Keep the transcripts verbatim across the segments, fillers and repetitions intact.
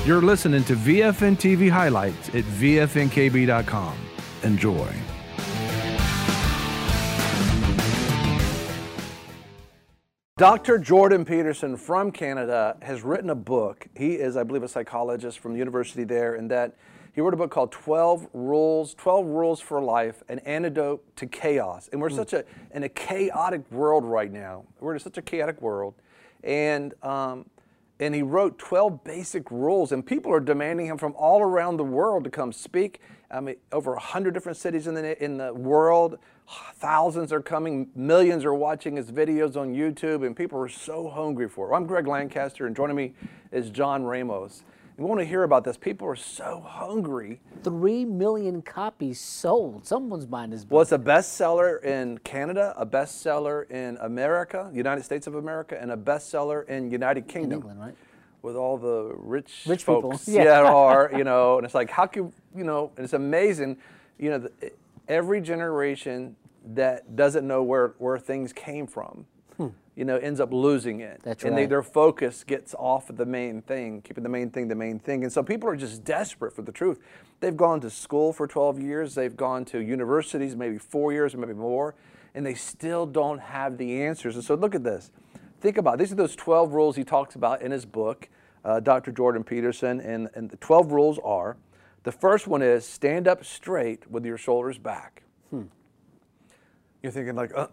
You're listening to V F N T V highlights at V F N K B dot com. Enjoy. Doctor Jordan Peterson from Canada has written a book. He is, I believe, a psychologist from the university there, and that he wrote a book called twelve Rules, twelve Rules for Life, an Antidote to Chaos. And we're mm. such a in a chaotic world right now. We're in such a chaotic world. And um, and he wrote twelve basic rules, and people are demanding him from all around the world to come speak. I mean, over one hundred different cities in the in the world. Thousands are coming, millions are watching his videos on YouTube, and people are so hungry for it. I'm Greg Lancaster, and joining me is John Ramos. And we want to hear about this. People are so hungry. Three million copies sold. Someone's buying this book. Well, it's a bestseller in Canada, a bestseller in America, United States of America, and a bestseller in United Kingdom. In England, right? With all the rich, rich folks people. Yeah. yeah, are, you know, and it's like, how can, you know, and it's amazing, you know, the, every generation that doesn't know where, where things came from, hmm. you know, ends up losing it. That's and right. they, their focus gets off of the main thing, keeping the main thing the main thing. And so people are just desperate for the truth. They've gone to school for twelve years. They've gone to universities, maybe four years or maybe more, and they still don't have the answers. And so look at this. Think about it. These are those twelve rules he talks about in his book, uh, Doctor Jordan Peterson. And, and the twelve rules are, the first one is stand up straight with your shoulders back. Hmm. You're thinking like, uh,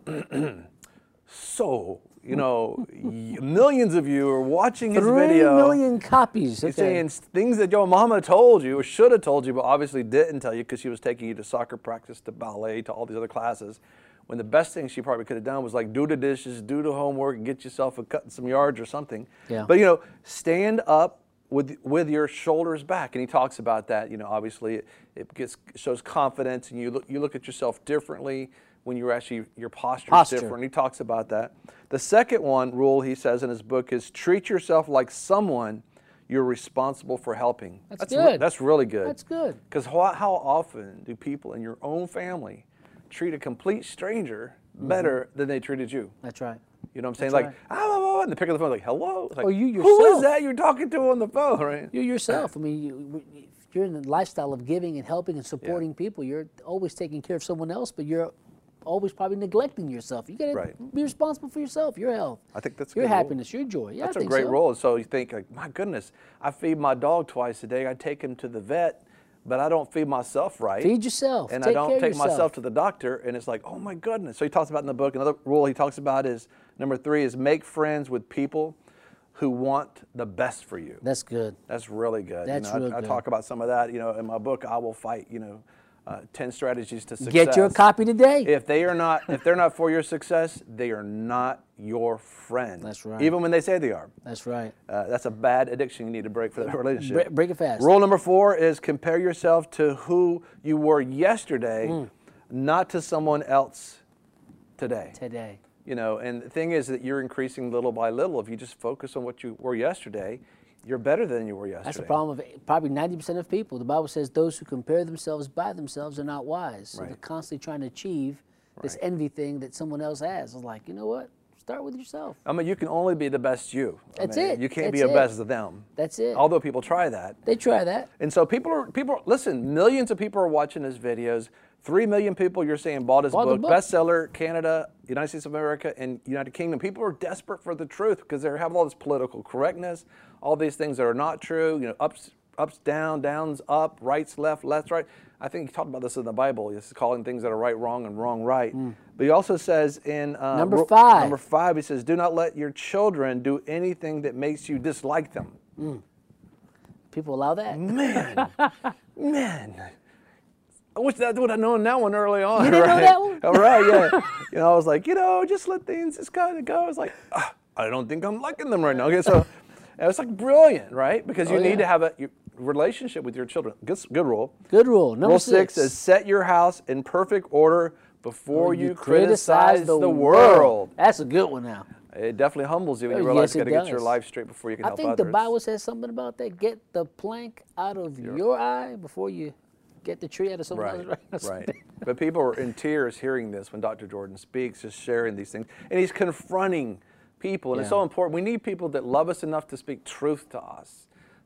so, you know, millions of you are watching his Three video. Three million copies. You're okay. saying things that your mama told you or should have told you, but obviously didn't tell you because she was taking you to soccer practice, to ballet, to all these other classes. When the best thing she probably could have done was like do the dishes, do the homework, and get yourself a cut in some yards or something. Yeah. But, you know, stand up with with your shoulders back. And he talks about that, you know, obviously it, it gets shows confidence, and you look, you look at yourself differently when you're actually, your posture, posture is different. He talks about that. The second one rule he says in his book is treat yourself like someone you're responsible for helping. That's, that's good. Re that's really good. That's good. Because how, how often do people in your own family treat a complete stranger better mm-hmm. than they treated you? That's right. You know what I'm saying? That's like, right. ah, and they pick up the phone like, hello? It's like, or you yourself. Who is that you're talking to on the phone, right? You yourself. I mean, you, if you're in the lifestyle of giving and helping and supporting yeah. people, you're always taking care of someone else, but you're always probably neglecting yourself. You got to right. be responsible for yourself, your health, I think that's a your good happiness, role. your joy. Yeah, that's I a think great so. role. And so you think, like, my goodness, I feed my dog twice a day. I take him to the vet, but I don't feed myself right. Feed yourself. And take I don't care take of yourself. myself to the doctor. And it's like, oh my goodness. So he talks about in the book, another rule he talks about is number three is make friends with people who want the best for you. That's good. That's really good. That's you know, real I, I good. talk about some of that, you know, in my book, I Will Fight, you know, uh, ten strategies to success. Get your copy today. If they are not, if they're not for your success, they are not your friend. That's right. Even when they say they are. That's right. Uh, that's a bad addiction you need to break for that relationship. Break, break it fast. Rule number four is compare yourself to who you were yesterday, mm. not to someone else today. Today. You know, and the thing is that you're increasing little by little. If you just focus on what you were yesterday, you're better than you were yesterday. That's the problem of probably ninety percent of people. The Bible says those who compare themselves by themselves are not wise. So right. they're constantly trying to achieve this right. envy thing that someone else has. It's like, you know what? Start with yourself. I mean, you can only be the best you. That's I mean, it. You can't That's be the it. best of them. That's it. Although people try that. They try that. And so people are, people, listen, millions of people are watching his videos. Three million people, you're saying, bought his Bought book. book. Bestseller, Canada, United States of America, and United Kingdom. People are desperate for the truth because they have all this political correctness, all these things that are not true, you know, ups, ups, down, downs, up, rights, left, left, right. I think he talked about this in the Bible. He's calling things that are right, wrong, and wrong, right. Mm. But he also says in uh, number five, number five, he says, do not let your children do anything that makes you dislike them. Mm. People allow that? Man, man. I wish that I would have known that one early on. You didn't right? know that one? All right, yeah. You know, I was like, you know, just let things just kind of go. I was like, ah, I don't think I'm liking them right now. Okay, so it was like brilliant, right? Because you oh, need yeah. to have a you, relationship with your children. Good, good rule. Good rule. Number rule six. six is set your house in perfect order before you, you criticize, criticize the, the world. world. That's a good one now. It definitely humbles you when you Oh, realize yes, you got it to get your does. life straight before you can I help think others. the Bible says something about that. Get the plank out of your, your eye before you get the tree out of someone Right, else's. right. But people are in tears hearing this when Doctor Jordan speaks, just sharing these things. And he's confronting people. And Yeah. it's so important. We need people that love us enough to speak truth to us,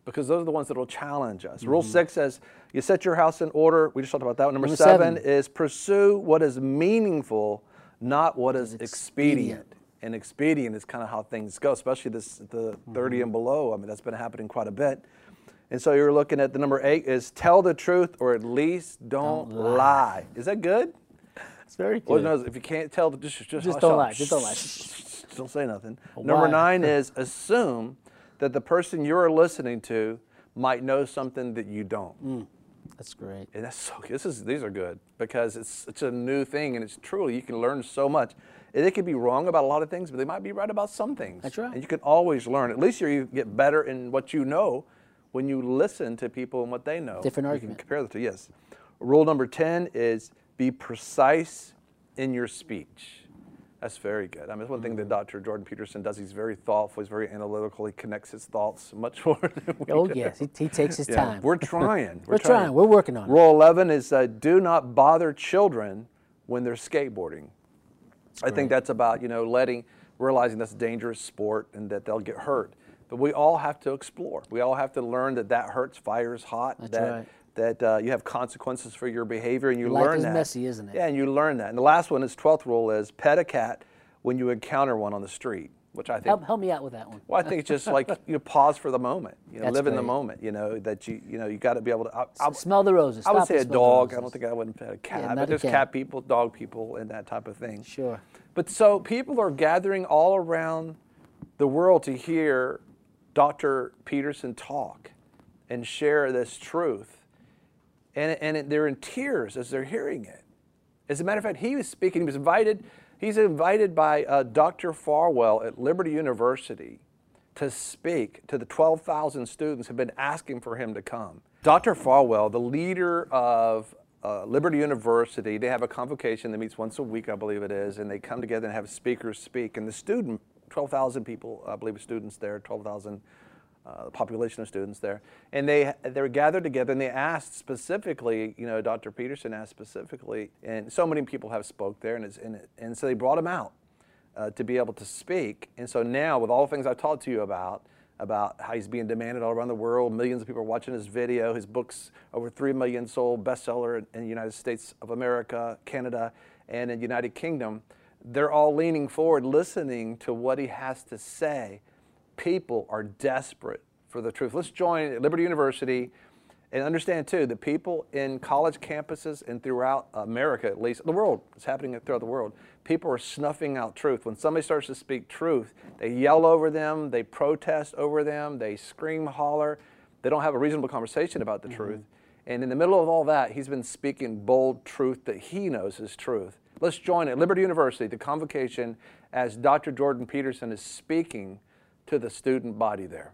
because those are the ones that will challenge us. Mm-hmm. Rule six says, you set your house in order. We just talked about that one. Number, Number seven, seven is pursue what is meaningful, not what is expedient. expedient. And expedient is kind of how things go, especially this the mm-hmm. thirty and below. I mean, that's been happening quite a bit. And so you're looking at the number eight is tell the truth or at least don't, don't lie. lie. Is that good? It's very good. Well, no, if you can't tell, just just, just don't lie. Just don't lie. Don't say nothing. Why? Number nine is assume that the person you're listening to might know something that you don't. Mm, that's great. And that's so. This is these are good because it's it's a new thing and it's truly you can learn so much. And they could be wrong about a lot of things, but they might be right about some things. That's right. And you can always learn. At least you get better in what you know when you listen to people and what they know. Different you argument. Can compare the two. Yes. Rule number ten is be precise in your speech. That's very good. I mean, it's one thing that Doctor Jordan Peterson does. He's very thoughtful. He's very analytical. He connects his thoughts much more than we oh, do. yes. He, he takes his yeah. time. We're trying. We're, We're trying. trying. We're working on it. Rule eleven is uh, do not bother children when they're skateboarding. That's I great. think that's about, you know, letting, realizing that's a dangerous sport and that they'll get hurt. But we all have to explore. We all have to learn that that hurts, fire's hot. That's that, right. that uh, you have consequences for your behavior, and you Life learn is that. messy, isn't it? Yeah, and you learn that. And the last one is twelfth rule is pet a cat when you encounter one on the street, which I think. Help, help me out with that one. Well, I think it's just like you know, pause for the moment. You know, That's live great. in the moment. You know that you you know you got to be able to. I, I, smell the roses. I would Stop say a and smell dog. the I don't think I wouldn't pet a cat. Yeah, but there's cat. cat people, dog people, and that type of thing. Sure. But so people are gathering all around the world to hear Doctor Peterson talk and share this truth. And, and they're in tears as they're hearing it. As a matter of fact, he was speaking, he was invited, he's invited by uh, Doctor Farwell at Liberty University to speak to the twelve thousand students who have been asking for him to come. Doctor Farwell, the leader of uh, Liberty University, they have a convocation that meets once a week, I believe it is, and they come together and have speakers speak. And the student, twelve thousand people, I believe students there, twelve thousand uh, the population of students there. And they they were gathered together and they asked specifically, you know, Doctor Peterson asked specifically, and so many people have spoke there, and, it's, and, it, and so they brought him out uh, to be able to speak. And so now, with all the things I've talked to you about, about how he's being demanded all around the world, millions of people are watching his video, his book's over three million sold, bestseller in, in the United States of America, Canada, and in the United Kingdom. They're all leaning forward, listening to what he has to say. People are desperate for the truth. Let's join Liberty University and understand, too, that people in college campuses and throughout America, at least, the world, it's happening throughout the world, people are snuffing out truth. When somebody starts to speak truth, they yell over them, they protest over them, they scream, holler. They don't have a reasonable conversation about the mm-hmm. truth. And in the middle of all that, he's been speaking bold truth that he knows is truth. Let's join at Liberty University, the convocation, as Doctor Jordan Peterson is speaking to the student body there.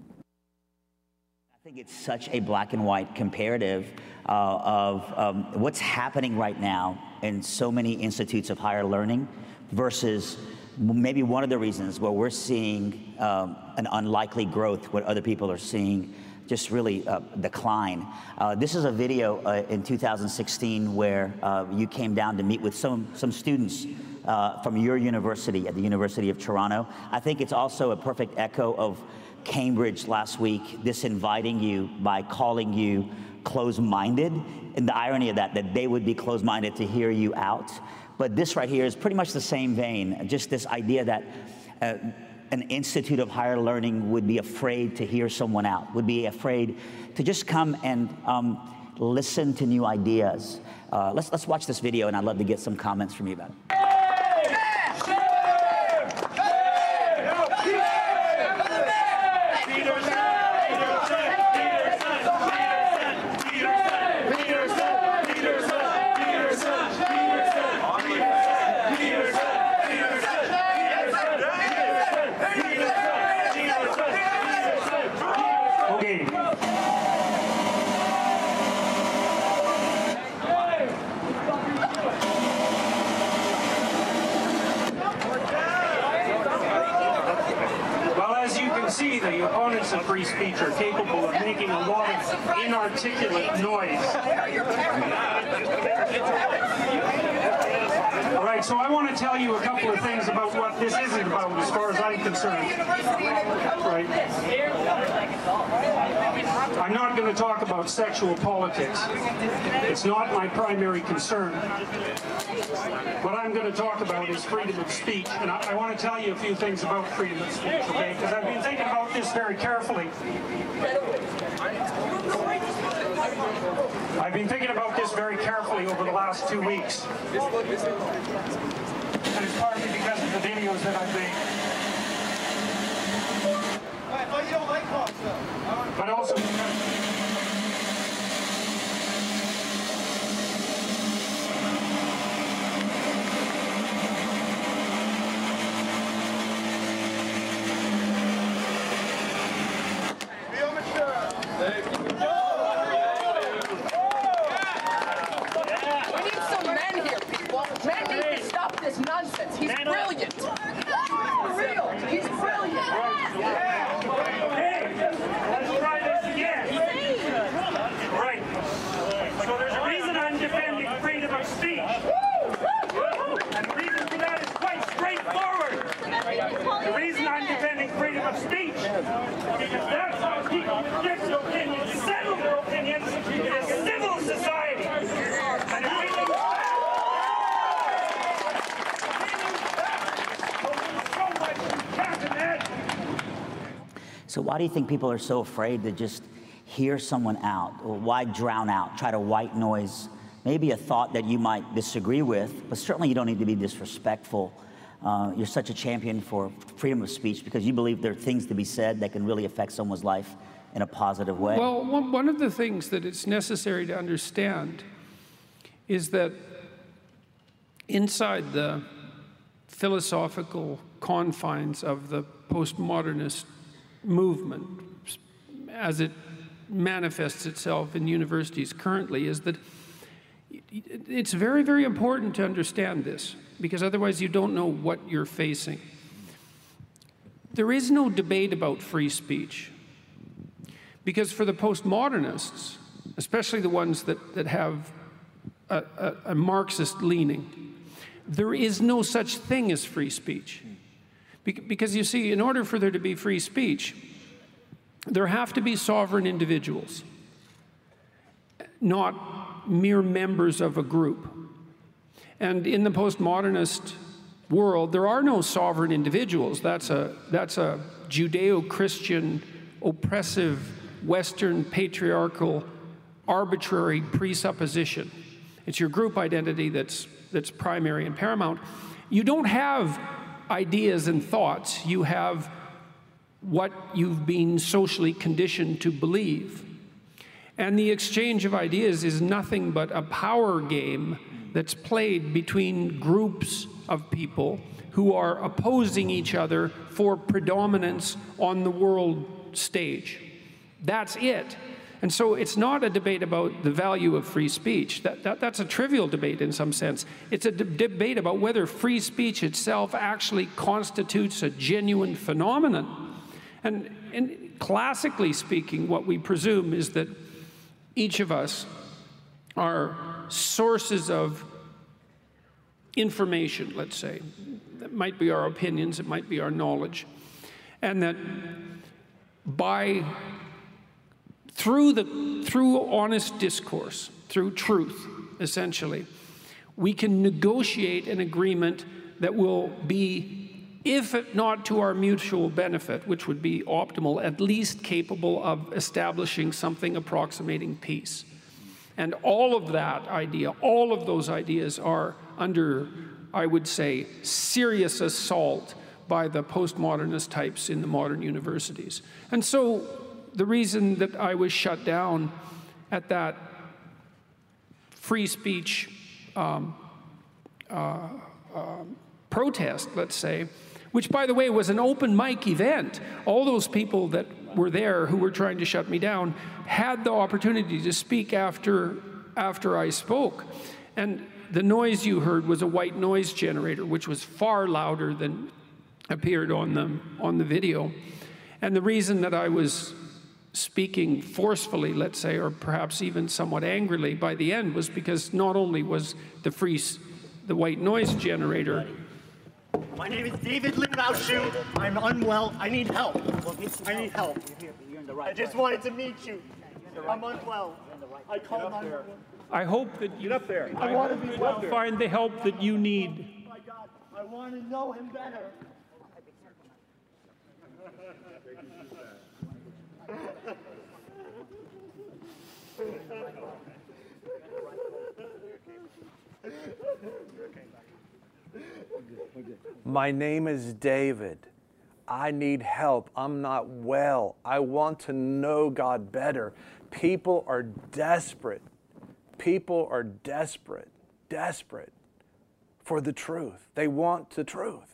I think it's such a black and white comparative uh, of um, what's happening right now in so many institutes of higher learning versus maybe one of the reasons where we're seeing um, an unlikely growth, what other people are seeing just really uh, decline. Uh, this is a video uh, in two thousand sixteen where uh, you came down to meet with some, some students uh, from your university at the University of Toronto. I think it's also a perfect echo of Cambridge last week, this inviting you by calling you closed-minded, and the irony of that, that they would be closed-minded to hear you out. But this right here is pretty much the same vein, just this idea that uh, an institute of higher learning would be afraid to hear someone out, would be afraid to just come and um, listen to new ideas. Uh, let's, let's watch this video, and I'd love to get some comments from you about it. See, the opponents of free speech are capable of making a lot of inarticulate noise. All right, so I want to tell you a couple of things about what this isn't about as far as I'm concerned. Right. I'm not going to talk about sexual politics. It's not my primary concern. What I'm going to talk about is freedom of speech, and I, I want to tell you a few things about freedom of speech, okay? Because I've been thinking about this very carefully. I've been thinking about this very carefully over the last two weeks. And it's partly because of the videos that I've made. But also because nonsense. He's brilliant. For real. He's brilliant. Hey, let's try this again. Right. So there's a reason I'm defending freedom of speech. And the reason for that is quite straightforward. The reason I'm defending freedom of speech because that's how people get their opinions, settle their opinions in a civil society. And if we lose So why do you think people are so afraid to just hear someone out? Or why drown out, try to white noise maybe a thought that you might disagree with, but certainly you don't need to be disrespectful. Uh, you're such a champion for freedom of speech because you believe there are things to be said that can really affect someone's life in a positive way. Well, one, one of the things that it's necessary to understand is that inside the philosophical confines of the postmodernist movement, as it manifests itself in universities currently, is that it's very, very important to understand this, because otherwise you don't know what you're facing. There is no debate about free speech, because for the postmodernists, especially the ones that, that have a, a, a Marxist leaning, there is no such thing as free speech. Because you see, in order for there to be free speech, there have to be sovereign individuals, not mere members of a group. And in the postmodernist world, there are no sovereign individuals. That's a, that's a Judeo-Christian, oppressive, Western, patriarchal, arbitrary presupposition. It's your group identity that's, that's primary and paramount. You don't have ideas and thoughts. You have what you've been socially conditioned to believe. And the exchange of ideas is nothing but a power game that's played between groups of people who are opposing each other for predominance on the world stage. That's it. And so it's not a debate about the value of free speech. That, that, that's a trivial debate in some sense. It's a de debate about whether free speech itself actually constitutes a genuine phenomenon. And, and classically speaking, what we presume is that each of us are sources of information, let's say. That might be our opinions, it might be our knowledge. And that by Through, the, through honest discourse, through truth, essentially, we can negotiate an agreement that will be, if not to our mutual benefit, which would be optimal, at least capable of establishing something approximating peace. And all of that idea, all of those ideas are under, I would say, serious assault by the postmodernist types in the modern universities. And so, the reason that I was shut down at that free speech um, uh, uh, protest, let's say, which, by the way, was an open mic event. All those people that were there who were trying to shut me down had the opportunity to speak after, after I spoke. And the noise you heard was a white noise generator, which was far louder than appeared on the, on the video. And the reason that I was speaking forcefully, let's say, or perhaps even somewhat angrily by the end, was because not only was the free, the white noise generator. My name is David Linbauschu. I'm unwell. I need help. I need help. I just wanted to meet you. I'm unwell. I called nine one one. I hope that you, Get up there. I I want hope to be that well. you find the help that you need. My God, I want to know him better. My name is David. I need help. I'm not well. I want to know God better. People are desperate. People are desperate, desperate for the truth. They want the truth.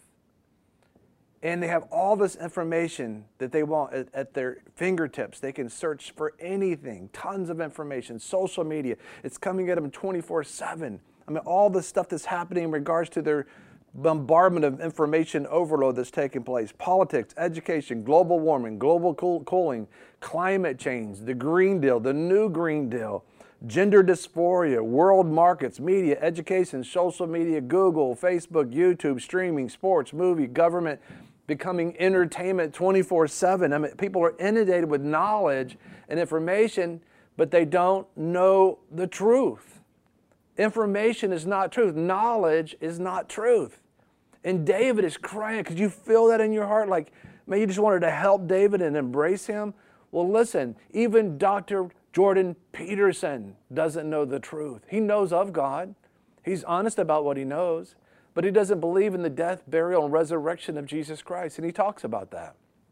And they have all this information that they want at, at their fingertips. They can search for anything, tons of information, social media. It's coming at them twenty-four seven. I mean, all the stuff that's happening in regards to their bombardment of information overload that's taking place. Politics, education, global warming, global cool, cooling, climate change, the Green Deal, the new Green Deal, gender dysphoria, world markets, media, education, social media, Google, Facebook, YouTube, streaming, sports, movie, government, becoming entertainment twenty-four seven. I mean, people are inundated with knowledge and information, but they don't know the truth. Information is not truth. Knowledge is not truth. And David is crying. Could you feel that in your heart? Like, man, you just wanted to help David and embrace him? Well, listen, even Doctor Jordan Peterson doesn't know the truth. He knows of God. He's honest about what he knows, but he doesn't believe in the death, burial, and resurrection of Jesus Christ. And he talks about that.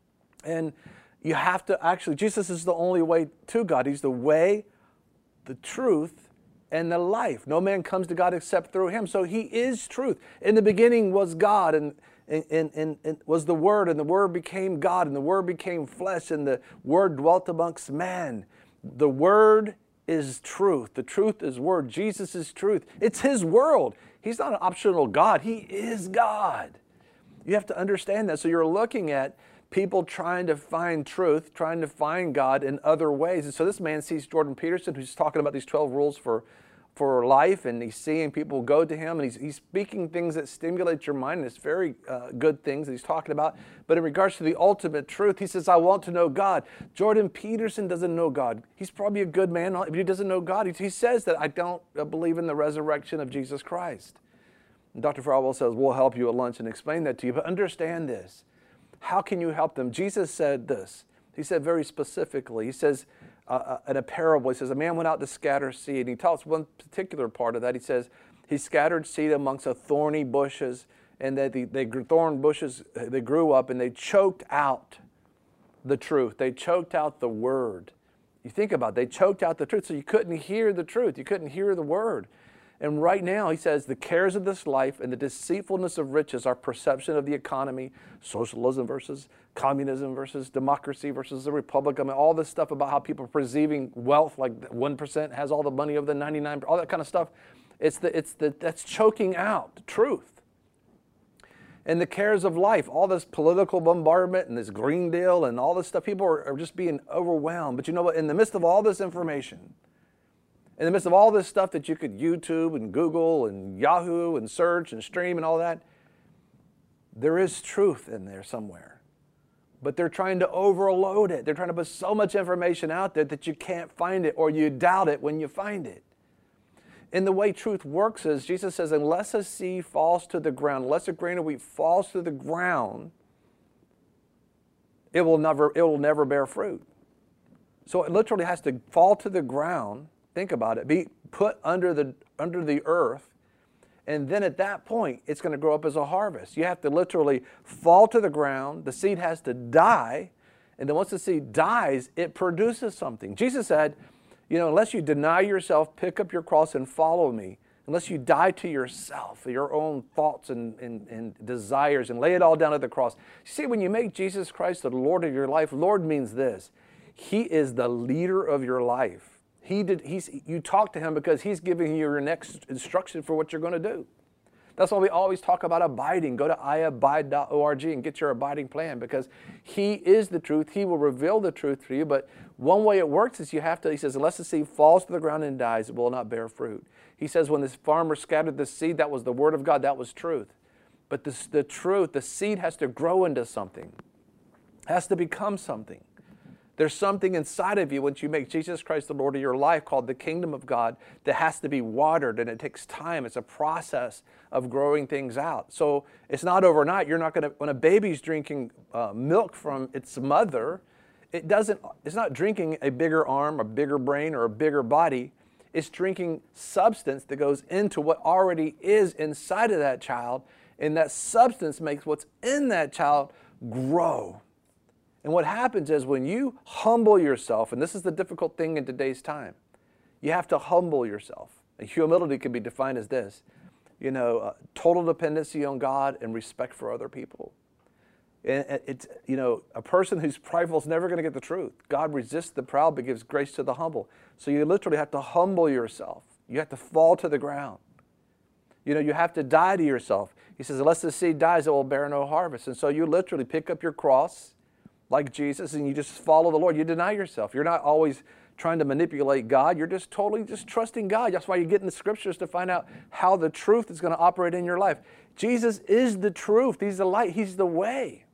And you have to actually, Jesus is the only way to God. He's the way, the truth, and the life. No man comes to God except through him. So he is truth. In the beginning was God, and, and, and, and was the Word, and the Word became God, and the Word became flesh, and the Word dwelt amongst men. The Word is truth. The truth is Word. Jesus is truth. It's his world. He's not an optional God. He is God. You have to understand that. So you're looking at people trying to find truth, trying to find God in other ways. And so this man sees Jordan Peterson, who's talking about these twelve rules for, for life, and he's seeing people go to him, and he's, he's speaking things that stimulate your mind, and it's very uh, good things that he's talking about. But in regards to the ultimate truth, he says, I want to know God. Jordan Peterson doesn't know God. He's probably a good man, but he doesn't know God. He, he says that I don't believe in the resurrection of Jesus Christ. And Doctor Farwell says, we'll help you at lunch and explain that to you, but understand this. How can you help them? Jesus said this. He said very specifically, he says uh, in a parable, he says, a man went out to scatter seed. And he tells one particular part of that. He says, he scattered seed amongst the thorny bushes, and that the, the thorn bushes, they grew up and they choked out the truth. They choked out the word. You think about it, they choked out the truth, so you couldn't hear the truth. You couldn't hear the word. And right now, he says, the cares of this life and the deceitfulness of riches, our perception of the economy, socialism versus communism versus democracy versus the republic, I mean, all this stuff about how people are perceiving wealth, like one percent has all the money of the ninety-nine percent, all that kind of stuff, it's the, it's the, that's choking out the truth. And the cares of life, all this political bombardment and this Green Deal and all this stuff, people are, are just being overwhelmed. But you know what, in the midst of all this information, in the midst of all this stuff that you could YouTube and Google and Yahoo and search and stream and all that, there is truth in there somewhere. But they're trying to overload it. They're trying to put so much information out there that you can't find it, or you doubt it when you find it. And the way truth works is, Jesus says, unless a seed falls to the ground, unless a grain of wheat falls to the ground, it will never, it will never bear fruit. So it literally has to fall to the ground. Think about it, be put under the, under the earth, and then at that point, it's going to grow up as a harvest. You have to literally fall to the ground, the seed has to die, and then once the seed dies, it produces something. Jesus said, you know, unless you deny yourself, pick up your cross and follow me, unless you die to yourself, your own thoughts and, and, and desires, and lay it all down at the cross. You see, when you make Jesus Christ the Lord of your life, Lord means this, he is the leader of your life. He did, he's, you talk to him because he's giving you your next instruction for what you're going to do. That's why we always talk about abiding. Go to i abide dot org and get your abiding plan, because he is the truth. He will reveal the truth to you. But one way it works is you have to, he says, unless the seed falls to the ground and dies, it will not bear fruit. He says when this farmer scattered the seed, that was the word of God. That was truth. But this, the truth, the seed has to grow into something, has to become something. There's something inside of you once you make Jesus Christ the Lord of your life called the kingdom of God that has to be watered, and it takes time. It's a process of growing things out. So it's not overnight. You're not going to, when a baby's drinking uh, milk from its mother, it doesn't, it's not drinking a bigger arm, a bigger brain, or a bigger body. It's drinking substance that goes into what already is inside of that child, and that substance makes what's in that child grow. And what happens is when you humble yourself, and this is the difficult thing in today's time, you have to humble yourself. And humility can be defined as this, you know, uh, total dependency on God and respect for other people. And it's, you know, a person who's prideful is never going to get the truth. God resists the proud but gives grace to the humble. So you literally have to humble yourself. You have to fall to the ground. You know, you have to die to yourself. He says, unless the seed dies, it will bear no harvest. And so you literally pick up your cross like Jesus, and you just follow the Lord. You deny yourself. You're not always trying to manipulate God. You're just totally just trusting God. That's why you get in the scriptures to find out how the truth is going to operate in your life. Jesus is the truth. He's the light. He's the way.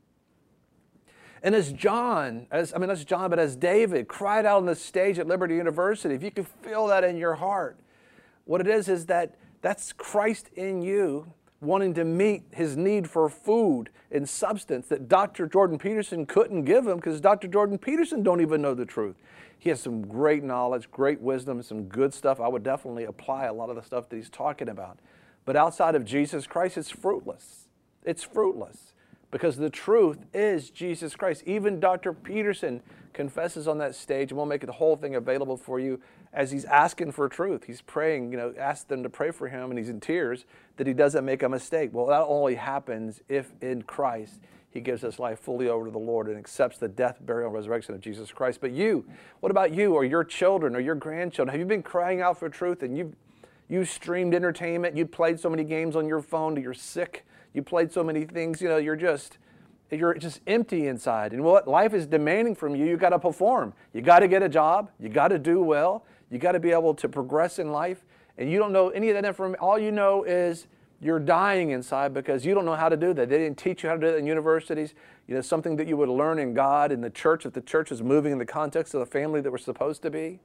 And as John, as I mean, as John, but as David cried out on the stage at Liberty University, if you can feel that in your heart, what it is is that that's Christ in you, wanting to meet his need for food and substance that Doctor Jordan Peterson couldn't give him, because Doctor Jordan Peterson don't even know the truth. He has some great knowledge, great wisdom, some good stuff. I would definitely apply a lot of the stuff that he's talking about. But outside of Jesus Christ, it's fruitless. It's fruitless because the truth is Jesus Christ. Even Doctor Peterson confesses on that stage, and we'll make the whole thing available for you as he's asking for truth. He's praying, you know, ask them to pray for him, and he's in tears that he doesn't make a mistake. Well, that only happens if in Christ he gives his life fully over to the Lord and accepts the death, burial, and resurrection of Jesus Christ. But you, what about you or your children or your grandchildren? Have you been crying out for truth, and you've you streamed entertainment, you played so many games on your phone till you're sick, you played so many things, you know, you're just You're just empty inside. And what life is demanding from you, you got to perform. You got to get a job. You got to do well. You got to be able to progress in life. And you don't know any of that information. All you know is you're dying inside because you don't know how to do that. They didn't teach you how to do that in universities. You know, something that you would learn in God, in the church, if the church is moving in the context of the family that we're supposed to be.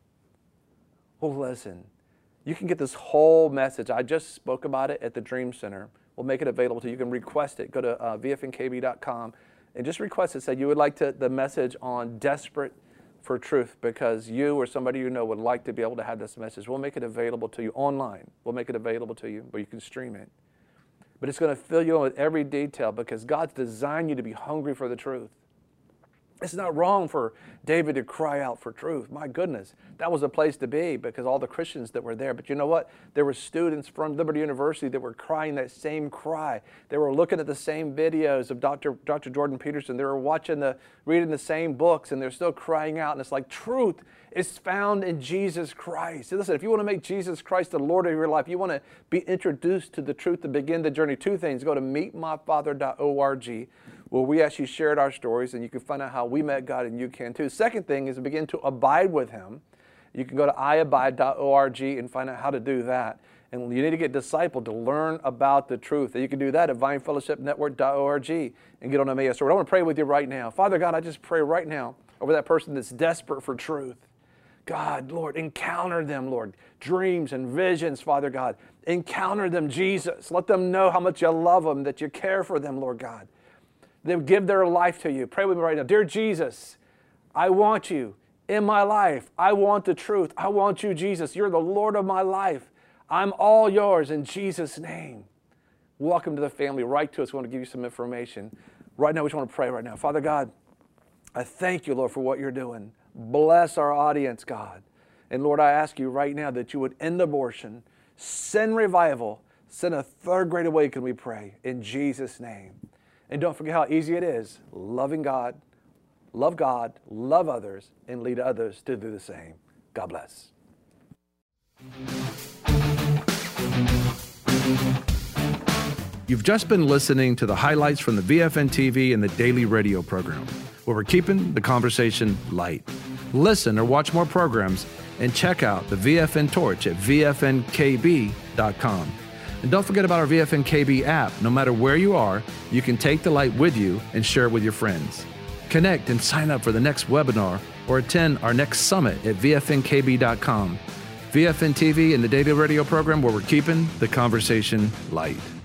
Well, listen, you can get this whole message. I just spoke about it at the Dream Center. We'll make it available to you. You can request it. Go to uh, V F N K B dot com and just request it. Say you would like to, the message on desperate for truth, because you or somebody you know would like to be able to have this message. We'll make it available to you online. We'll make it available to you, but you can stream it. But it's going to fill you in with every detail because God's designed you to be hungry for the truth. It's not wrong for David to cry out for truth. My goodness, that was a place to be because all the Christians that were there. But you know what? There were students from Liberty University that were crying that same cry. They were looking at the same videos of Doctor Doctor Jordan Peterson. They were watching the, reading the same books, and they're still crying out. And it's like truth is found in Jesus Christ. So listen, if you want to make Jesus Christ the Lord of your life, you want to be introduced to the truth to begin the journey. Two things: go to meet my father dot org. Well, we actually shared our stories, and you can find out how we met God, and you can too. Second thing is to begin to abide with Him. You can go to i abide dot org and find out how to do that. And you need to get discipled to learn about the truth. And you can do that at vine fellowship network dot org and get on Emmaus Road. I want to pray with you right now. Father God, I just pray right now over that person that's desperate for truth. God, Lord, encounter them, Lord. Dreams and visions, Father God. Encounter them, Jesus. Let them know how much you love them, that you care for them, Lord God. They give their life to you. Pray with me right now. Dear Jesus, I want you in my life. I want the truth. I want you, Jesus. You're the Lord of my life. I'm all yours in Jesus' name. Welcome to the family. Write to us. We want to give you some information. Right now, we just want to pray right now. Father God, I thank you, Lord, for what you're doing. Bless our audience, God. And Lord, I ask you right now that you would end abortion, send revival, send a third great awakening, we pray, in Jesus' name. And don't forget how easy it is, loving God, love God, love others, and lead others to do the same. God bless. You've just been listening to the highlights from the V F N T V and the daily radio program, where we're keeping the conversation light. Listen or watch more programs and check out the V F N Torch at V F N K B dot com. And don't forget about our V F N K B app. No matter where you are, you can take the light with you and share it with your friends. Connect and sign up for the next webinar or attend our next summit at V F N K B dot com. V F N T V and the Daily Radio program, where we're keeping the conversation light.